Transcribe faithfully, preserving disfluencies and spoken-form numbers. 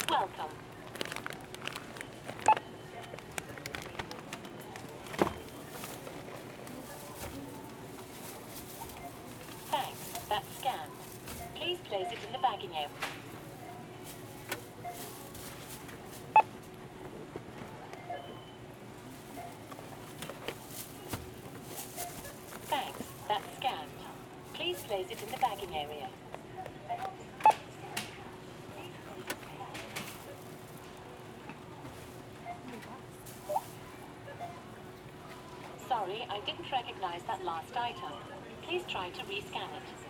Welcome. Thanks. That's scanned. Please place it in the bagging area. Thanks. That's scanned. Please place it in the bagging area. Sorry, I didn't recognize that last item. Please try to rescan it.